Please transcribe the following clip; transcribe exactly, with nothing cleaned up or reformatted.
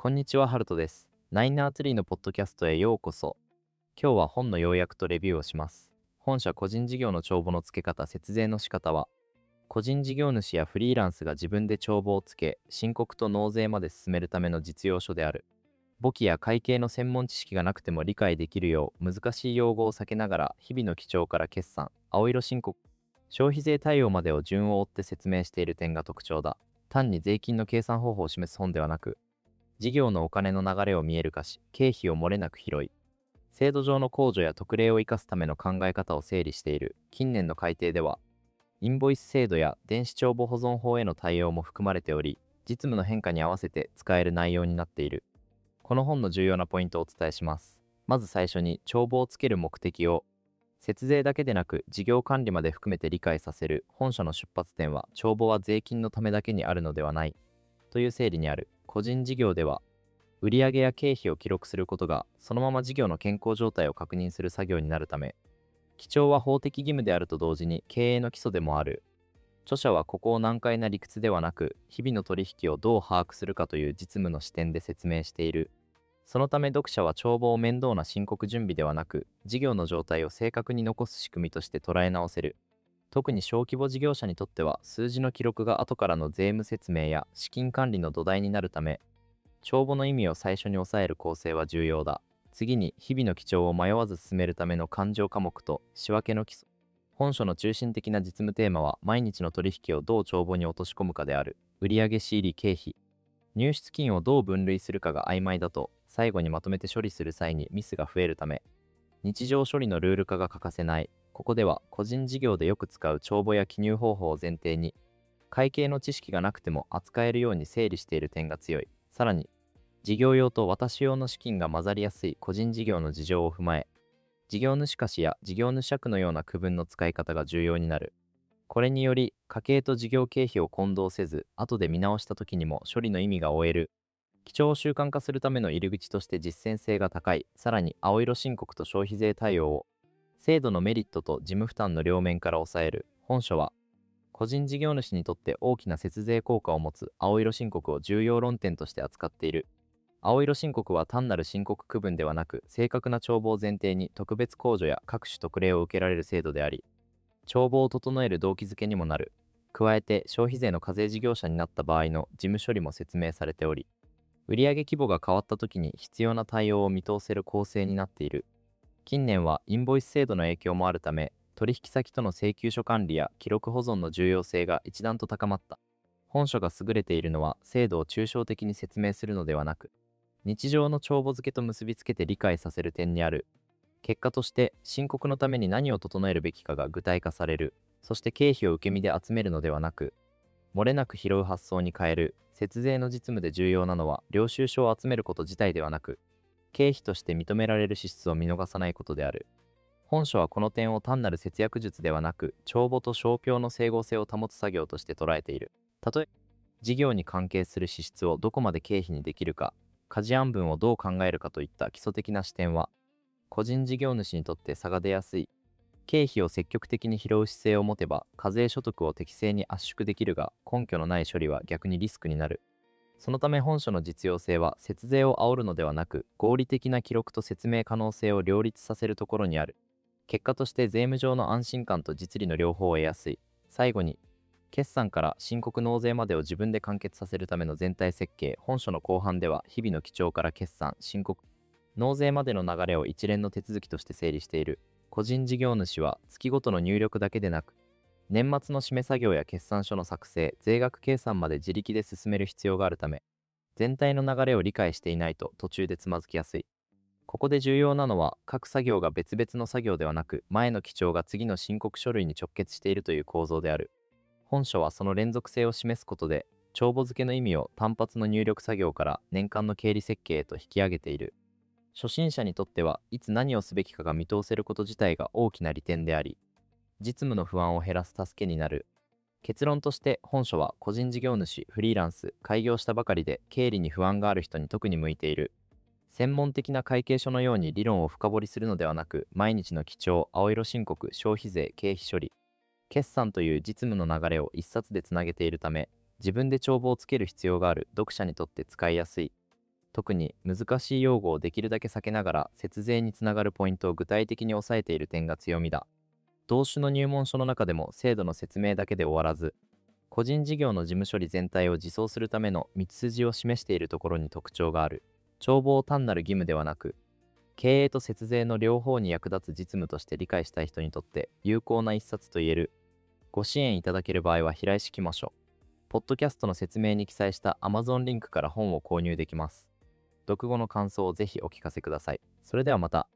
こんにちは、ハルトです。ナイナーツリーのポッドキャストへようこそ。今日は本の要約とレビューをします。本社個人事業の帳簿の付け方、節税の仕方は、個人事業主やフリーランスが自分で帳簿をつけ、申告と納税まで進めるための実用書である。簿記や会計の専門知識がなくても理解できるよう、難しい用語を避けながら、日々の記帳から決算、青色申告、消費税対応までを順を追って説明している点が特徴だ。単に税金の計算方法を示す本ではなく、事業のお金の流れを見える化し、経費を漏れなく拾い、制度上の控除や特例を生かすための考え方を整理している。近年の改定では、インボイス制度や電子帳簿保存法への対応も含まれており、実務の変化に合わせて使える内容になっている。この本の重要なポイントをお伝えします。まず最初に、帳簿をつける目的を、節税だけでなく事業管理まで含めて理解させる。本書の出発点は、帳簿は税金のためだけにあるのではないという整理にある。個人事業では、売上や経費を記録することがそのまま事業の健康状態を確認する作業になるため、記帳は法的義務であると同時に経営の基礎でもある。著者はここを難解な理屈ではなく、日々の取引をどう把握するかという実務の視点で説明している。そのため読者は帳簿を面倒な申告準備ではなく、事業の状態を正確に残す仕組みとして捉え直せる。特に小規模事業者にとっては、数字の記録が後からの税務説明や資金管理の土台になるため、帳簿の意味を最初に押さえる構成は重要だ。次に、日々の記帳を迷わず進めるための勘定科目と仕分けの基礎。本書の中心的な実務テーマは、毎日の取引をどう帳簿に落とし込むかである。売上仕入経費、入出金をどう分類するかが曖昧だと、最後にまとめて処理する際にミスが増えるため、日常処理のルール化が欠かせない。ここでは、個人事業でよく使う帳簿や記入方法を前提に、会計の知識がなくても扱えるように整理している点が強い。さらに、事業用と私用の資金が混ざりやすい個人事業の事情を踏まえ、事業主貸や事業主借のような区分の使い方が重要になる。これにより、家計と事業経費を混同せず、後で見直した時にも処理の意味が追える。記帳を習慣化するための入り口として実践性が高い。さらに、青色申告と消費税対応を、制度のメリットと事務負担の両面から抑える。本書は、個人事業主にとって大きな節税効果を持つ青色申告を重要論点として扱っている。青色申告は単なる申告区分ではなく、正確な帳簿を前提に特別控除や各種特例を受けられる制度であり、帳簿を整える動機づけにもなる。加えて、消費税の課税事業者になった場合の事務処理も説明されており、売上規模が変わった時に必要な対応を見通せる構成になっている。近年はインボイス制度の影響もあるため、取引先との請求書管理や記録保存の重要性が一段と高まった。本書が優れているのは、制度を抽象的に説明するのではなく、日常の帳簿付けと結びつけて理解させる点にある。結果として、申告のために何を整えるべきかが具体化される。そして経費を受け身で集めるのではなく、漏れなく拾う発想に変える。節税の実務で重要なのは、領収書を集めること自体ではなく、経費として認められる支出を見逃さないことである。本書はこの点を単なる節約術ではなく、帳簿と商標の整合性を保つ作業として捉えている。例えば、事業に関係する支出をどこまで経費にできるか、家事案分をどう考えるかといった基礎的な視点は、個人事業主にとって差が出やすい。経費を積極的に拾う姿勢を持てば、課税所得を適正に圧縮できるが、根拠のない処理は逆にリスクになる。そのため本書の実用性は、節税を煽るのではなく、合理的な記録と説明可能性を両立させるところにある。結果として税務上の安心感と実利の両方を得やすい。最後に、決算から申告納税までを自分で完結させるための全体設計。本書の後半では、日々の記帳から決算、申告、納税までの流れを一連の手続きとして整理している。個人事業主は月ごとの入力だけでなく、年末の締め作業や決算書の作成、税額計算まで自力で進める必要があるため、全体の流れを理解していないと途中でつまずきやすい。ここで重要なのは、各作業が別々の作業ではなく、前の記帳が次の申告書類に直結しているという構造である。本書はその連続性を示すことで、帳簿付けの意味を単発の入力作業から年間の経理設計へと引き上げている。初心者にとってはいつ何をすべきかが見通せること自体が大きな利点であり、実務の不安を減らす助けになる。結論として、本書は個人事業主、フリーランス、開業したばかりで経理に不安がある人に特に向いている。専門的な会計書のように理論を深掘りするのではなく、毎日の記帳、青色申告、消費税、経費処理、決算という実務の流れを一冊でつなげているため、自分で帳簿をつける必要がある読者にとって使いやすい。 特に難しい用語をできるだけ避けながら節税につながるポイントを具体的に押さえている点が強みだ。同種の入門書の中でも制度の説明だけで終わらず、個人事業の事務処理全体を自走するための道筋を示しているところに特徴がある。帳簿を単なる義務ではなく、経営と節税の両方に役立つ実務として理解したい人にとって有効な一冊と言える。ご支援いただける場合は平石きましょ。ポッドキャストの説明に記載した Amazon リンクから本を購入できます。読後の感想をぜひお聞かせください。それではまた。